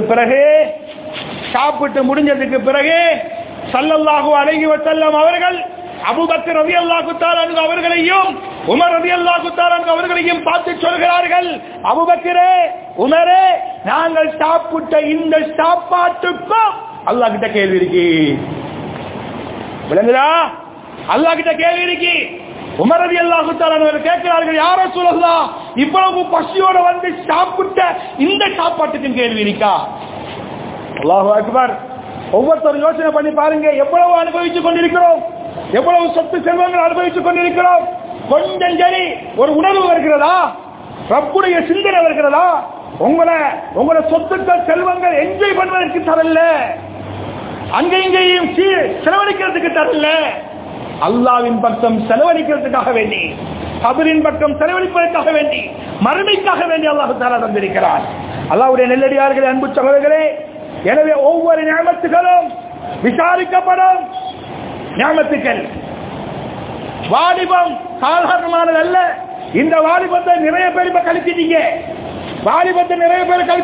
பிறகு ஸல்லல்லாஹு அலைஹி வஸல்லம் அவர்கள் அபூபக்கர் ரலியல்லாஹு தஆலா அன்ஹு அவர்களையும் உமர் ரலியல்லாஹு தஆலா அன்ஹு அவர்களையும் பார்த்து சொல்கிறார்கள், அபூபக்கரே, உமரே, நாங்கள் சாப்பிட்ட இந்த சாப்பாட்டுக்கும் அல்லாஹ் கிட்ட கேள்வி இருக்கு. விளங்குதா? அல்லாஹ் கிட்ட கேள்வி இருக்கு. உமர் ரலியல்லாஹு தஆலா அவர்கள் கேட்கிறார்கள், யா ரசூலல்லாஹ், இவ்வளவு பசியோட வந்து சாப்பிட்ட இந்த சாப்பாட்டுக்கும் கேள்வி இருக்கா? அல்லாஹு அக்பர். ஒவ்வொருத்தரும் யோசனை பண்ணி பாருங்க, எவ்வளவு அனுபவித்துக் கொண்டிருக்கிறோம், எவ்வளவு சொத்து செல்வங்கள் அனுபவித்துக் கொண்டிருக்கிறோம். கொஞ்சம் சரி ஒரு உணர்வு வருகிறதா? ரப்புடைய சிந்தனை வருகிறதா? உங்களை சொத்துக்கள் செல்வங்கள் என்ஜாய் பண்ணுவதற்கு தரல, அங்கேயும் செலவழிக்கிறதுக்கு தரல, அல்லாஹ்வின் பக்கம் செலவழிக்கிறதுக்காக வேண்டி, கபரின் பக்கம் செலவழிப்பதற்காக வேண்டி, மறுமைக்காக வேண்டி அல்லாஹ் தஆலா தந்திருக்கிறார். அல்லாஹ்வுடைய நெல்லடியார்களே, அன்பு சகோதரர்களே, எனவே ஒவ்வொரு நியமத்துகளும் விசாரிக்கப்படும். நியமத்துக்கள் வாலிபம் சாதாரணமானது அல்ல. இந்த வாலிபத்தை நிறைய பேர் இப்ப கழிச்சிட்டீங்க, வாலிபத்தில் நிறைய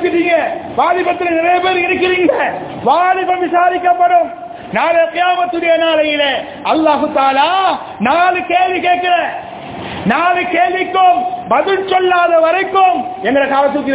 பேர் இருக்கிறீங்க. வாலிபம் விசாரிக்கப்படும். நாளை கியாமத்துடைய நாளையில அல்லாஹ் தஆலா 4 கேள்வி கேட்கிற, 4 கேள்விக்கும் பதில் சொல்லாத வரைக்கும் எங்கட காலை தூக்கி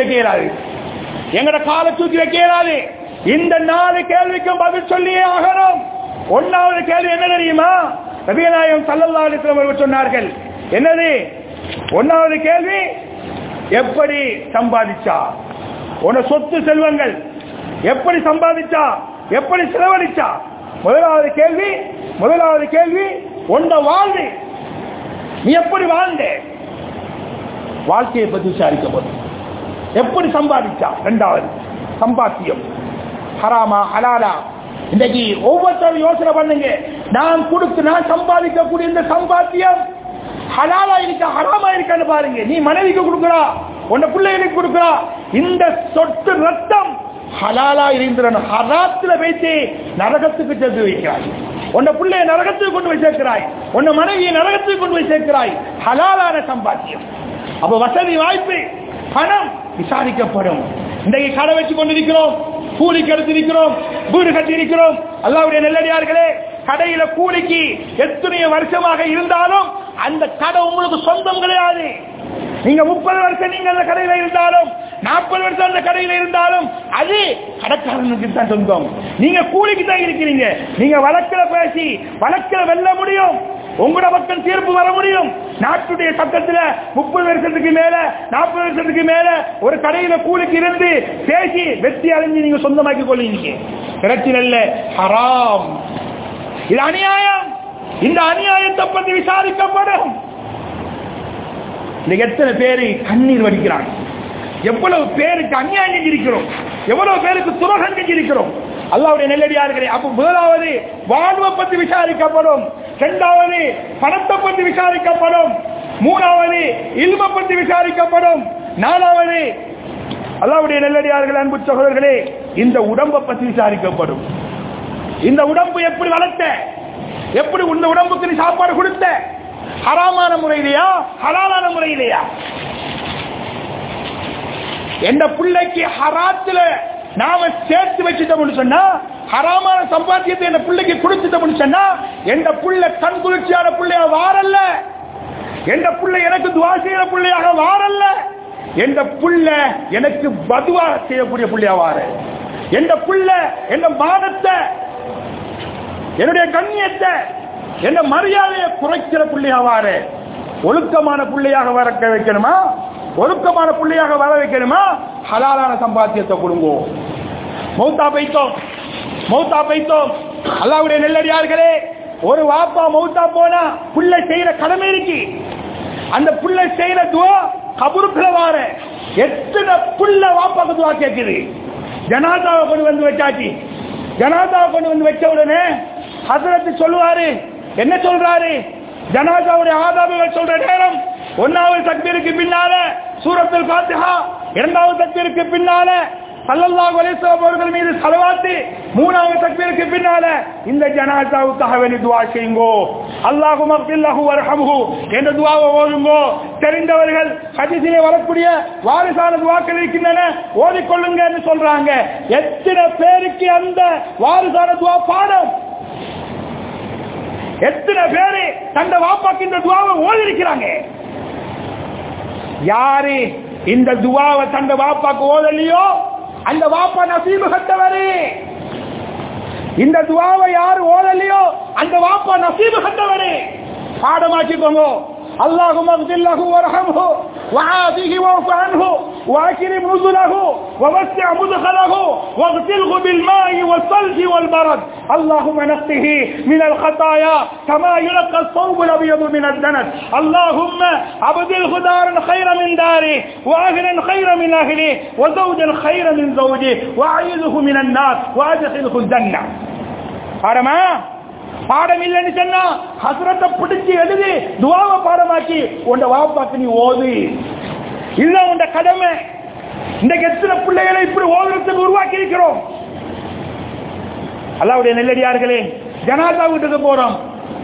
வைக்க இயலாது. இந்த 4 கேள்விக்கும் பதில் சொல்லியே ஆகணும். 1வது கேள்வி என்ன தெரியுமா? நபிகள் நாயகம் ஸல்லல்லாஹு அலைஹி வஸல்லம் அவர்கள் சொன்னார்கள், என்னது 1வது கேள்வி? எப்படி சம்பாதிச்சா, உன சொத்து செல்வங்கள் எப்படி சம்பாதிச்சா, எப்படி செலவழிச்சா? முதலாவது கேள்வி உன்ன வாழ்வு, நீ எப்படி வாழ்ந்த, வாழ்க்கையை பற்றி விசாரிக்கப்படும். எப்படி சம்பாதிச்சா? 2வது சம்பாத்தியம் ஹராமா ஹலாலா? இன்னைக்கு ஒவ்வொருத்தரும் யோசனை பண்ணுங்க, நான் சம்பாதிக்கக்கூடிய இந்த சம்பாத்தியம் ஹலாலா இருக்கா ஹராமா இருக்கான்னு பாருங்க. நீ மனைவிக்கு கொடுக்கிறா, உன்ன பிள்ளைகளுக்கு கொடுக்கிறா, இந்த சொத்து ரத்தம் ஹலாலா இருந்திரணும். ஹராத்துல வைத்து நரகத்துக்கு சேர்த்து வைக்கிறாய், உன்ன பிள்ளைய நரகத்துக்கு கொண்டு போய் சேர்க்கிறாய், உன்ன மனைவியை நரகத்துக்கு கொண்டு போய் சேர்க்கிறாய். ஹலாலான சம்பாத்தியம். அப்ப வசதி வாய்ப்பு பணம் விசாரிக்கப்படும். இன்றைக்கு கடை வச்சு கொண்டிருக்கிறோம், கூலிக்கு எடுத்திருக்கிறோம், வீடு கட்டி இருக்கிறோம். அல்லாஹ்வுடைய நல்லடியார்களே, கடையில கூலிக்கு எத்தனை வருஷமாக இருந்தாலும் அந்த கடை உங்களுக்கு சொந்தம் கிடையாது. நீங்க 30 வருஷம் நீங்க அந்த கடையில இருந்தாலும், 40 வருஷம் அந்த கடையில இருந்தாலும் அது கடைக்காரனுக்கு தான் சொந்தம். நீங்க கூலிக்கு தான் இருக்கிறீங்க. நீங்க வழக்கில் பேசி வழக்கில் வெல்ல முடியும், உங்களோட பக்கம் தீர்ப்பு வர முடியும். நாட்டுடைய சட்டத்தில் 30 வருஷத்துக்கு மேல 40 வருஷத்துக்கு மேல ஒரு கடையில கூலிக்கு இருந்து பேசி வெற்றி அடைஞ்சு நீங்க சொந்தமாக்கி கொள்ளுங்க. பிரச்சனை இல்ல, ஹராம். இது அநியாயம். இந்த அநியாயத்தை பற்றி விசாரிக்கப்படும். எத்தனை பேரு கண்ணீர் வடிக்கிறாங்க, எவ்வளவு பேருக்கு அநியாயம் செஞ்சிருக்கிறோம், எவ்வளவு பேருக்கு துரோகம் செஞ்சிருக்கிறோம். அல்லாஹ்வுடைய நல்லடியார்களே, அப்ப முதலாவது வாழ்வை பற்றி விசாரிக்கப்படும், 2வது பணத்தை பற்றி விசாரிக்கப்படும், 3வது இல்மை பற்றி விசாரிக்கப்படும், 4வது அல்லாஹ்வுடைய நல்லடியார்களே, அன்பு சகோதரர்களே, இந்த உடம்பை பற்றி விசாரிக்கப்படும். இந்த உடம்பு எப்படி வளர்த்த, எப்படி இந்த உடம்புக்கு நீ சாப்பாடு கொடுத்த, ஹராமான முறையிலையா ஹலாலான முறையிலையா? எந்த பிள்ளைக்கு ஹராத்துல நாம சேர்த்து வச்சுட்டோம்னு சொன்னா, ஹராமான சம்பாத்தியத்தை என் பிள்ளைக்கு கொடுத்துட்டோம்னு சொன்னா, எந்த பிள்ளை கண் குளிர்ச்சியான பிள்ளையாக வாரல்ல, எந்த பிள்ளை எனக்கு துவா செய்யற பிள்ளையாக வாரல்ல, எந்த பிள்ளை எனக்கு பதுவா செய்யக்கூடிய பிள்ளையா வார, எந்த பிள்ளை எந்த மானத்தை, என்னுடைய கண்ணியத்தை, என்ன மரியாதையை குறைக்கிற பிள்ளையாவாரு. ஒழுக்கமான பிள்ளையாக வர வைக்கணுமா, ஒழுக்கமான பிள்ளையாக வர வைக்கணுமா, ஹலாலான சம்பாத்தியத்தை கொடுங்கோ. மௌத்தா பைத்தோம், மௌத்தா பைத்தோம். அல்லாஹ்வுடைய நெல்லடியார்களே, ஒரு வாப்பா மௌத்தா போனா புள்ள செய்யற கடமை இருக்கு. அந்த புள்ள செய்யற துவா கபருக்குள்ள வார எத்தனை புள்ள வாப்பாக்கு துவா கேட்குது. ஜனாதாவை கொண்டு வந்து வச்சாச்சு. ஜனாதாவை கொண்டு வந்து வச்ச உடனே ஹஜ்ரத் சொல்லுவாரு, என்ன சொல்றாரு? ஜனாதாவுடைய ஆதாபுகள் சொல்ற நேரம், 1வது தக்பீருக்கு பின்னால சூரத்துல் ஃபாத்திஹா, 2வது தக்பீருக்கு பின்னால ஸல்லல்லாஹு அலைஹி வஸல்லம் அவர்கள் மீது ஸலவாத், 3வது தக்பீருக்கு பின்னால இந்த ஜனாசாவுக்காக வேண்டி துஆ செய்யுங்கோ. அல்லாஹும்ம ஃபிர் லஹு வர்ஹம்ஹு என்ற துஆவை ஓதுங்கோ. தெரிந்தவர்கள் ஹதீஸிலே வரக்கூடிய வாரிசான துஆக்கள் இருக்கின்றன, ஓதிக்கொள்ளுங்க என்று சொல்றாங்க. எத்தனை பேருக்கு அந்த வாரிசான துஆ பாடம்? எத்தனை பேரு தந்த வாப்பாக்கு இந்த துஆவை ஓதி இருக்கிறாங்க? யாரு இந்த துஆவை தந்த வாப்பாக்கு ஓதலையோ அந்த வாப்பா நசீபு கட்டவரே. இந்த துஆவை யார் ஓதலையோ அந்த வாப்பா நசீபு கட்டவரே. பாடமாக்கிக்கோங்க. اللهم اغفر له وارحمه وعافه واعف عنه واكرم نزله ووسع مدخله واغسله بالماء والثلج والبرد اللهم نقه من الخطايا كما ينقى الثوب الابيض من الدنس اللهم ابدله دارا خيرا من داره واهلا خيرا من اهله وزوجا خيرا من زوجه واعيذه من النار وادخله الجنه. பாடமா? பாடம் இல்லைன்னு சொன்னா ஹஸ்ரத்தை பிடிச்சி எழுதி துஆவை பாடமாக்கி உண்ட வாப்பாக்கு நீ ஓது. இதுதான் உண்ட கடமை. இன்றைக்கு எத்தனை பிள்ளைகளை இப்படி ஓதுறதுக்கு உருவாக்கி இருக்கிறோம். அல்லாஹ்வுடைய நெல்லடியார்களே, ஜனாதா வீட்டுக்கு போறோம்.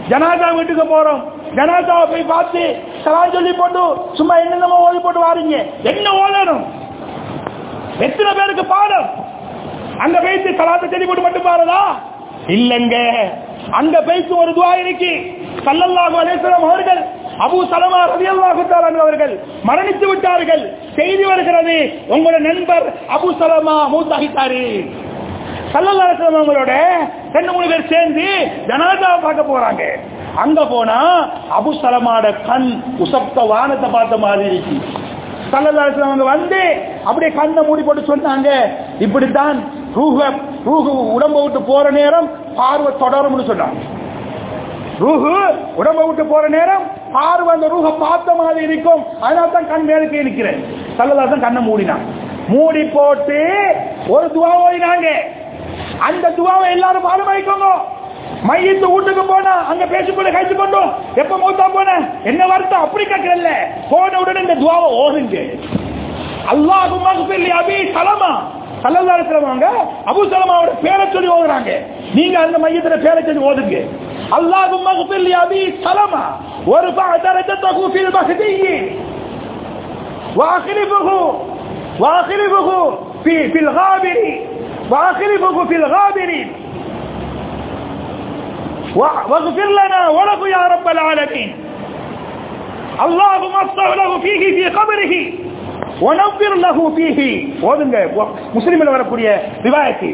ஜனாதாவை போய் பார்த்து சலாம் சொல்லி போட்டு சும்மா என்னென்னமோ ஓதி போட்டு வாரீங்க. என்ன ஓதணும்? எத்தனை பேருக்கு பாடம்? அங்க போயிட்டு சலாத்தை சொல்லி போட்டு மட்டும் பாருதா? இல்லங்க, அங்க பேசி ஒரு துஆ இருக்கு. ஸல்லல்லாஹு அலைஹி வஸல்லம் அவர்கள் அபூ ஸலமா ரலியல்லாஹு தஆலா அவர்கள் மரணித்து விட்டார்கள். செய்தி வருகிறது, உங்களோட நண்பர் அபூ ஸலமா மௌத்தாகிட்டாரு. ஸல்லல்லாஹு அலைஹி வஸல்லம் அவங்களோட 2-3 பேர் சேர்ந்து ஜனாதாவை பார்க்க போறாங்க. அங்க போனா அபூ ஸலமாட கண் உசப்த வானத்தை பார்த்த மாதிரி இருக்கு. ஸல்லல்லாஹு அலைஹி வஸல்லம் வந்து அப்படியே கண்ணை மூடி போட்டு சொன்னாங்க, இப்படித்தான் ரூஹு உடம்பை விட்டு போற நேரம் பார்வை தொடரும்னு சொன்னாங்க. ரூஹு உடம்பை விட்டு போற நேரம் பார்வை அந்த ரூஹை பார்த்த மாதிரி இருக்கும். அதனால தான் கண் மேலுக்கு இருக்கிறேன். ஸல்லல்லாஹு அலைஹி வஸல்லம் கண்ணை மூடினாங்க. மூடி போட்டு ஒரு துஆ ஓதினாங்க. அந்த துஆவை எல்லாரும் பாடமாயிக்கோங்க. மையத்து வீட்டுக்கு போனா அங்க பேசிக்கொண்டு கழிச்சு கொண்டோம். எப்ப மௌத்தா போன என்ன வருத்தம் அப்படி கேட்கல. போன உடனே இந்த துஆவை ஓதுங்க. அல்லாஹும்ம ஃபிர் லி அபீ ஸலமா, ஸல்லல்லாஹு அலைஹி வஸல்லம் அபூ ஸலமாவோட பேரை சொல்லி ஓதுறாங்க. நீங்க அந்த மையத்துல பேரை சொல்லி ஓதுங்க. அல்லாஹும்ம ஃபிர் லி அபீ ஸலமா வர்ஃபா தரஜதஹு ஃபில் மஹ்தியி வாஹிலிஃபுஹு ஃபில் காபிரி ஃபில் காபிரின் واغفر لنا وله يا رب العالمين اللهم اصلح له فيه في قبره ونور له فيه. ஓதுங்க. முஸ்லிமில் வரக்கூடிய ரிவாயத்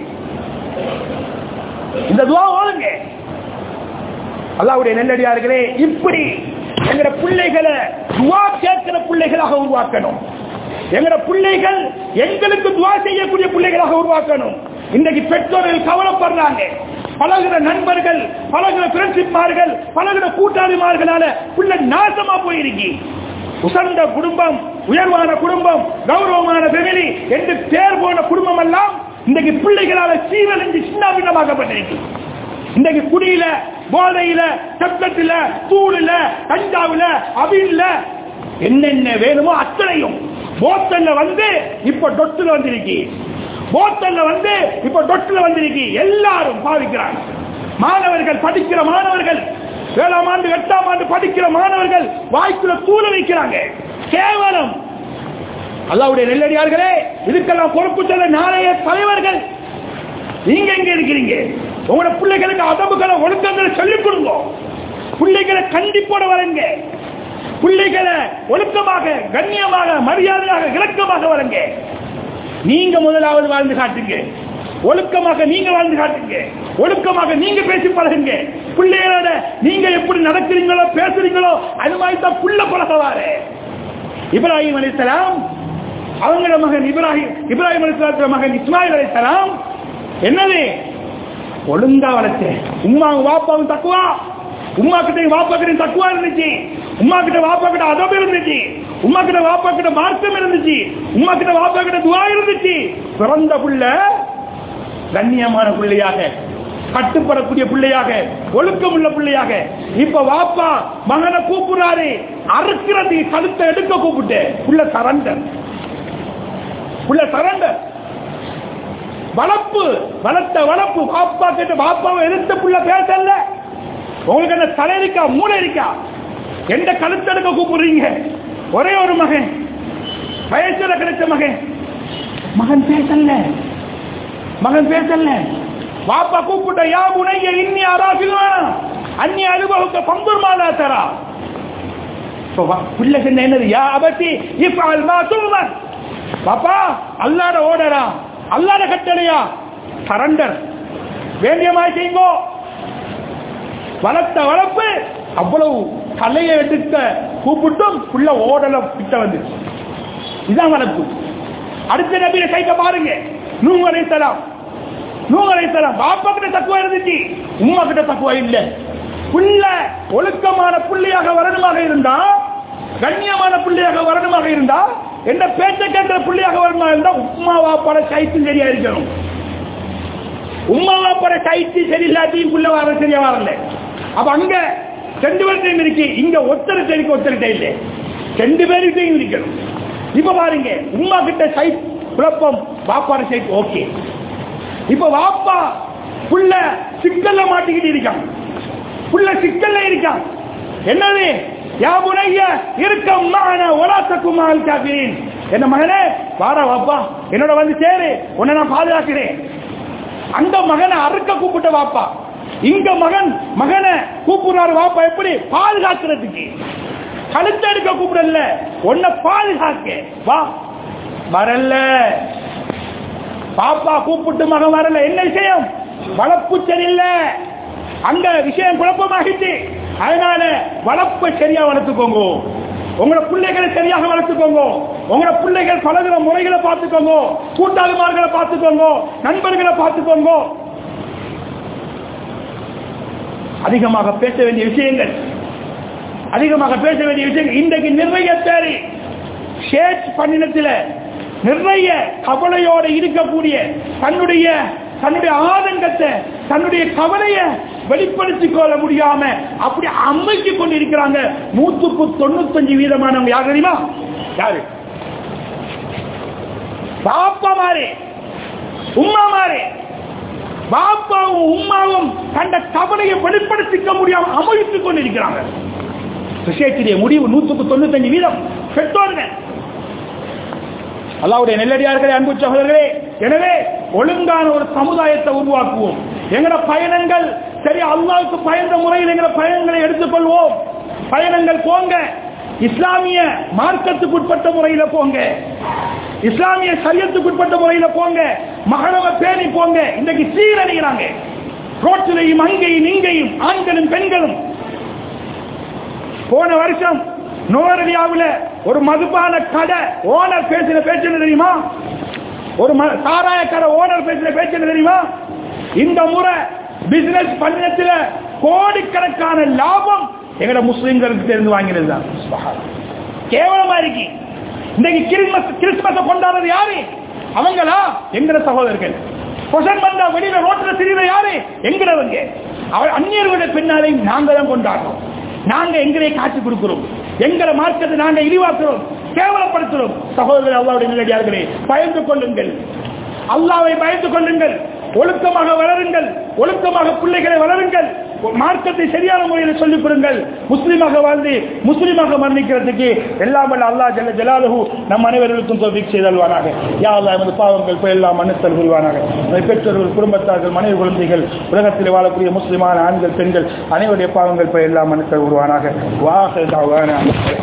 இந்த துஆ ஓதுங்க. அல்லாஹ்வுடைய நெல்லடியார்களே, இப்படி எங்கட பிள்ளைகளை துஆ கேட்கிற பிள்ளைகளாக உருவாக்கணும். எங்கட பிள்ளைகள் எங்களுக்கு துஆ செய்யக்கூடிய பிள்ளைகளாக உருவாக்கணும். இன்றைக்கு பெற்றோர்கள் கவலைப்படுறாங்க. பழகிற நண்பர்கள், பழகிற ஃப்ரெண்ட்ஷிப்மார்கள், பழகிற கூட்டாளிமார்களால பிள்ளை நாசமா போயிருக்கி. உசந்த குடும்பம், உயர்வான குடும்பம், கௌரவமான ஃபேமிலி என்று பேர் போன குடும்பம் எல்லாம் இன்றைக்கு பிள்ளைகளால சீவலஞ்சி சின்ன பின்னமாக்கப்பட்டிருக்கு. இன்றைக்கு குடியில, போதையில, சத்தத்தில, தூளில, கஞ்சாவில, அபில்ல என்னென்ன வேணுமோ அத்தனையும் போத்தல்ல வந்து இப்ப டொட்டுல வந்திருக்கு. போத்தல்ல வந்து இப்ப டொட்டுல வந்திருக்கு. எல்லாரும் பாவிக்கிறாங்க. மாணவர்கள், படிக்கிற மாணவர்கள், 7ஆம் ஆண்டு 8ஆம் ஆண்டு படிக்கிற மாணவர்கள் வாய்க்குள்ள தூள வைக்கிறாங்க. கேவலம். அல்லாஹ்வுடைய நெல்லடியார்களே, இதுக்கெல்லாம் பொறுப்பு சொல்ல நாளைய தலைவர்கள் நீங்க எங்க இருக்கிறீங்க? உங்களோட பிள்ளைகளுக்கு அதபுகளை, ஒழுக்கங்களை சொல்லிக் கொடுங்க. பிள்ளைகளை கண்டிப்போட வரங்க. பிள்ளைகளை ஒழுக்கமாக, கண்ணியமாக, மரியாதையாக, இலக்கமாக வரங்க. நீங்க முதலாவது வாழ்ந்து காட்டுங்க. ஒழுக்கமாக நீங்க வாழ்ந்து காட்டுங்க. ஒழுக்கமாக நீங்க பேசி பழகுங்க. பிள்ளைகளோட நீங்க எப்படி நடக்கிறீங்களோ, பேசுறீங்களோ அது மாதிரி தான் புள்ள பழகவாரு. இப்ராஹிம் அலைஹிஸ்ஸலாம் அவங்களோட மகன் இப்ராஹிம் அலைஹிஸ்ஸலாத்தோட மகன் இஸ்மாயில் அலைஹிஸ்ஸலாம் என்னது ஒழுங்கா வளர்த்தேன். உம்மாவும் வாப்பாவும் தக்குவா, உம்மா கிட்ட வாப்பா கிட்ட தக்குவா இருந்துச்சு, உம்மா கிட்ட வாப்பா கிட்ட அதம் இருந்துச்சு, உம்மா கிட்ட வாப்பா கிட்ட மார்க்கம் இருந்துச்சு, உம்மா கிட்ட வாப்பா கிட்ட துஆ இருந்துச்சு. பிறந்த புள்ள கண்ணியமான பிள்ளையாக, கட்டுப்படக்கூடிய பிள்ளையாக, ஒழுக்கம் உள்ள பிள்ளையாக. இப்ப வாப்பா மகனை கூப்பிடுறாரு, அறுக்கிறது கழுத்தை எடுக்க கூப்பிட்டு புள்ள சரண்டர், புள்ள சரண்டர். வளர்ப்பு வளர்ப்பு பாப்பா கிட்ட பாப்பாவை எதிர்த்த புள்ள பேசல. உங்களுக்கு என்ன தலை இருக்கா மூளை இருக்கா? எந்த கழுத்தெடுக்க கூப்பிடுறீங்க? ஒரே ஒரு மகன், வயசுல கிடைச்ச மகன் பேசல. பாப்பா கூப்பிட்ட யா புனைய இன்னி அராஃபில்வானா அன்னி அனுபவுக்க பம்புர் மாலா தரா. புள்ள சொன்ன என்னது? யா அபதி இஃப்அல் மா துமர். பாப்பா அல்லாஹ்வோட ஓடரா, அல்லாஹ்வோட கட்டளையா, சரண்டர், வேண்டிய மாதிரி செய்யுங்கோ. வளர்ப்பு அவ்வளவு தலையை எடுக்க கூப்பிட்டும் புள்ள ஓடல கிட்ட வந்து. இதுதான் வளர்ப்பு. அடுத்த நபியை கைக்க பாருங்க, நூஹ் அலைஹிஸ்ஸலாம். பாப்பா கிட்ட தக்குவா இருந்துச்சு, உம்மா கிட்ட தக்குவா இல்ல. புள்ள ஒழுக்கமான புள்ளையாக வரணுமாக இருந்தா, கண்ணியமான புள்ளையாக வரணுமாக இருந்தா, எந்த பேச்ச கேட்ட புள்ளையாக வரணுமாக இருந்தா உம்மா வாப்பாட சைத்து சரியா இருக்கணும். உம்மா வாப்பாட சைத்து சரியில்லாட்டியும் புள்ள வர சரியா வரல. அப்ப அங்க ரெண்டு பேர்கிட்டையும் இருக்கு, இங்க ஒருத்தருட்ட இல்லை, ரெண்டு பேருக்கிட்டையும் இருக்கணும். இப்ப பாருங்க, உம்மா கிட்ட சைட் குழப்பம், வாப்பாட சைட் ஓகே. இப்ப வாப்பா புள்ள சிக்கல்ல மாட்டிக்கிட்டு இருக்கான், புள்ள சிக்கல்ல இருக்கான். என்னது? யா புனைய இருக்கம் மஅனா வலா தகும் மஅல் காஃபிரின். என்ன மகனே வாடா வாப்பா என்னோட வந்து சேரு, உன்னை நான் பாதுகாக்கிறேன். அந்த மகனை அறுக்க கூப்பிட்ட வாப்பா, இங்க மகனை கூப்பிடுறாரு வாப்பா. எப்படி? பாதுகாக்கிறதுக்கு. கழுத்த எடுக்க கூப்பிடல, உன்னை பாதுகாக்க வா. வரல பாப்பா கூப்பிட்டு மகன் வரல. என்ன விஷயம்? வளர்ப்பு சரியில்லை, அங்க விஷயம் குழப்பமாகிட்டு. அதனால வளர்ப்பை சரியா வளர்த்துக்கோங்க, உங்களோட பிள்ளைகளை சரியாக வளர்த்துக்கோங்க, உங்களோட பிள்ளைகள் பழகிற முறைகளை பார்த்துக்கோங்க, கூட்டாளிமார்களை பார்த்துக்கோங்க, நண்பர்களை பார்த்துக்கோங்க. அதிகமாக பேச வேண்டிய விஷயங்கள் இன்றைக்கு நிறைய பேரு ஷேட் பண்ணினத்தில் நிறைய கவலையோடு இருக்கக்கூடிய தன்னுடைய ஆதங்கத்தை, தன்னுடைய கவலையை வெளிப்படுத்திக் கொள்ள முடியாம அப்படி அமைக்கிக் கொண்டு இருக்கிறாங்க. 95% யார் தெரியுமா? யாரு? பாப்பா மாறே, உம்மா மாறே. பாப்பாவும் உம்மாவும் கண்ட கவலையை வெளிப்படுத்திக்க முடியாம அமைத்துக் கொண்டிருக்கிறாங்க. விஷயத்திலே முடிவு 195% பெற்றோர்கள். அல்லாஹ்வுடைய நெல்லடியார்களே, அன்பு சகோதரர்களே, எனவே ஒழுங்கான ஒரு சமுதாயத்தை உருவாக்குவோம். எங்கட பயணங்கள் சரி, அல்லாஹ்வுக்கு பயந்த முறையில் எங்கட பயணங்களை எடுத்துக்கொள்வோம். பயணங்கள் போங்க, இஸ்லாமிய மார்க்கத்துக்கு உட்பட்ட முறையில போங்க, இஸ்லாமிய சரியத்துக்கு உட்பட்ட முறையில போங்க, மகரவ பேணி போங்க. இன்றைக்கு சீரழிகிறாங்க, ரோட்டிலையும் அங்கேயும் இங்கேயும் ஆண்களும் பெண்களும். போன வருஷம் நோரலியாவில் ஒரு மதுபான கடை ஓனர் பேசின பேச்சு தெரியுமா? ஒரு சாராய கடை ஓனர் பேசின பேச்சு தெரியுமா? இந்த முறை பிசினஸ் பண்ணத்துல கோடிக்கணக்கான லாபம் எங்கட முஸ்லிம்களுக்கு தெரிந்து வாங்கினது தான். கேவலமா இருக்கு. இன்னைக்கு கிறிஸ்துமஸ் கொண்டாடுறது யாரு? அவங்களா? எங்கட சகோதரர்கள். பொசன் வந்தா வெளியில ரோட்ல திரிகிற யாரு? எங்கிறவங்க. அந்நியர்களுடைய பின்னாலே நாங்க தான் கொண்டாடுறோம். நாங்க எங்களை காட்சி கொடுக்கிறோம், எங்களை மார்க்கத்தை நாங்க இழிவாக்குறோம், கேவலப்படுத்துறோம். சகோதரர்கள், அல்லாஹ்வுடைய நல்லடியார்களே, பயந்து கொள்ளுங்கள், அல்லாஹ்வை பயந்து கொள்ளுங்கள், ஒழுக்கமாக வளருங்கள், ஒழுக்கமாக பிள்ளைகளை வளருங்கள், மார்க்கத்தை சரியான முறையில் சொல்லிக் கொடுங்கள். முஸ்லிமாக வாழ்ந்து முஸ்லிமாக மரணிக்கிறதுக்கு எல்லாம் வல்ல அல்லாஹ் ஜல்ல ஜலாலுஹு நம் அனைவர்களுக்கும் தௌஃபீக் செய்தல்வானாக. யா அல்லாஹ், எமது பாவங்கள் எல்லாம் மன்னித்தல் புரிவானாக. பெற்றோர்கள், குடும்பத்தார்கள், மனைவி, குழந்தைகள், உலகத்தில் வாழக்கூடிய முஸ்லிமான ஆண்கள், பெண்கள் அனைவருடைய பாவங்கள் எல்லாம் மன்னித்தல் புரிவானாக. வாஹிர் தஅவானா